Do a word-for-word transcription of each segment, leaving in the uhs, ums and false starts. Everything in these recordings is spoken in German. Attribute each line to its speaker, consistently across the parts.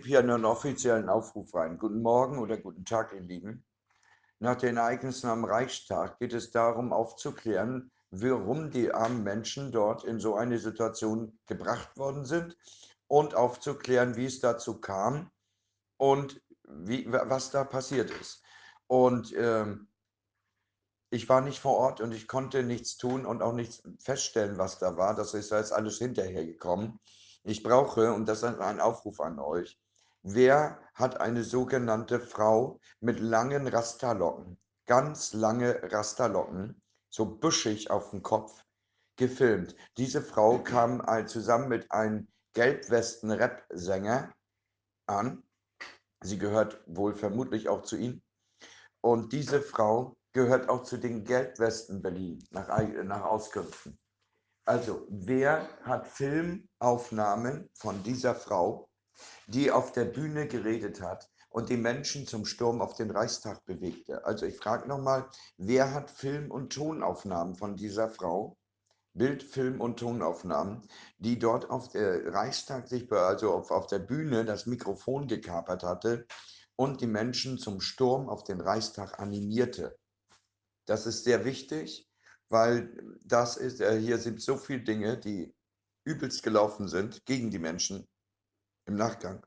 Speaker 1: gebe hier einen offiziellen Aufruf rein. Guten Morgen oder guten Tag, ihr Lieben. Nach den Ereignissen am Reichstag geht es darum, aufzuklären, warum die armen Menschen dort in so eine Situation gebracht worden sind und aufzuklären, wie es dazu kam und wie, was da passiert ist. Und ähm, ich war nicht vor Ort und ich konnte nichts tun und auch nichts feststellen, was da war. Das ist jetzt alles hinterher gekommen. Ich brauche, und das ist ein Aufruf an euch, wer hat eine sogenannte Frau mit langen Rasterlocken, ganz lange Rasterlocken, so büschig auf dem Kopf, gefilmt? Diese Frau kam ein, zusammen mit einem Gelbwesten-Rap-Sänger an. Sie gehört wohl vermutlich auch zu ihm. Und diese Frau gehört auch zu den Gelbwesten Berlin, nach, nach Auskünften. Also, wer hat Filmaufnahmen von dieser Frau, die auf der Bühne geredet hat und die Menschen zum Sturm auf den Reichstag bewegte? Also, ich frage nochmal, wer hat Film- und Tonaufnahmen von dieser Frau? Bild, Film und Tonaufnahmen, die dort auf der Reichstag sich, also auf, auf der Bühne das Mikrofon gekapert hatte und die Menschen zum Sturm auf den Reichstag animierte. Das ist sehr wichtig, weil das ist, äh, hier sind so viele Dinge, die übelst gelaufen sind gegen die Menschen im Nachgang,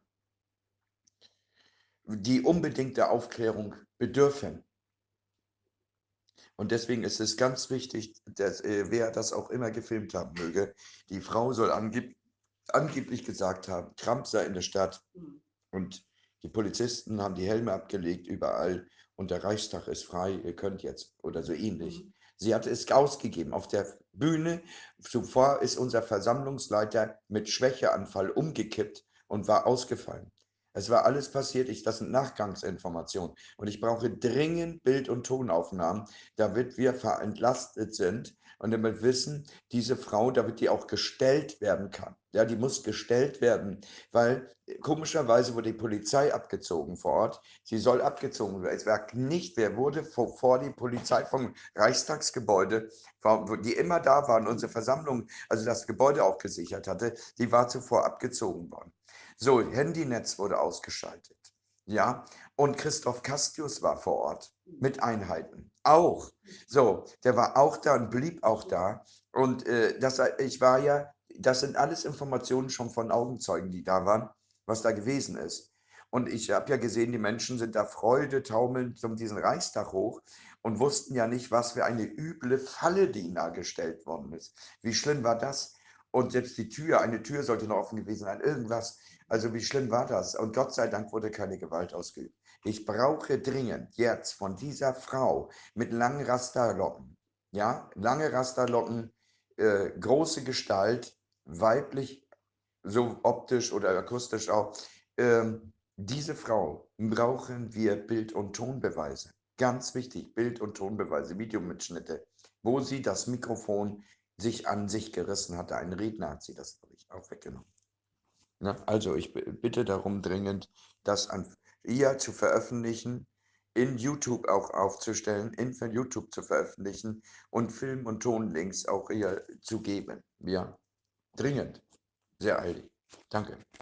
Speaker 1: die unbedingt der Aufklärung bedürfen. Und deswegen ist es ganz wichtig, dass äh, wer das auch immer gefilmt haben möge, die Frau soll angeb angeblich gesagt haben, Trump sei in der Stadt und die Polizisten haben die Helme abgelegt überall und der Reichstag ist frei, ihr könnt jetzt oder so ähnlich. Mhm. Sie hatte es ausgegeben. Auf der Bühne zuvor ist unser Versammlungsleiter mit Schwächeanfall umgekippt und war ausgefallen. Es war alles passiert, ich, das sind Nachgangsinformationen. Und ich brauche dringend Bild- und Tonaufnahmen, damit wir verentlastet sind und damit wissen, diese Frau, damit die auch gestellt werden kann. Ja, die muss gestellt werden, weil komischerweise wurde die Polizei abgezogen vor Ort. Sie soll abgezogen werden. Es war nicht, wer wurde vor, vor die Polizei vom Reichstagsgebäude, die immer da waren, unsere Versammlung, also das Gebäude auch gesichert hatte, die war zuvor abgezogen worden. So, Handynetz wurde ausgeschaltet. Ja, und Christoph Castius war vor Ort mit Einheiten. Auch. So, der war auch da und blieb auch da. Und äh, das, ich war ja, das sind alles Informationen schon von Augenzeugen, die da waren, was da gewesen ist. Und ich habe ja gesehen, die Menschen sind da freudetaumelnd um diesen Reichstag hoch und wussten ja nicht, was für eine üble Falle, die ihnen da gestellt worden ist. Wie schlimm war das? Und selbst die Tür, eine Tür sollte noch offen gewesen sein, irgendwas. Also wie schlimm war das? Und Gott sei Dank wurde keine Gewalt ausgeübt. Ich brauche dringend jetzt von dieser Frau mit langen Rasterlocken, ja, lange Rasterlocken, äh, große Gestalt, weiblich, so optisch oder akustisch auch. Ähm, diese Frau brauchen wir Bild- und Tonbeweise. Ganz wichtig, Bild- und Tonbeweise, Videomitschnitte, wo sie das Mikrofon sich an sich gerissen hatte. Ein Redner hat sie das, glaube ich, auch weggenommen. Ja, also ich bitte darum dringend, das an ihr zu veröffentlichen, in YouTube auch aufzustellen, in YouTube zu veröffentlichen und Film- und Tonlinks auch ihr zu geben. Ja, dringend, sehr eilig. Danke.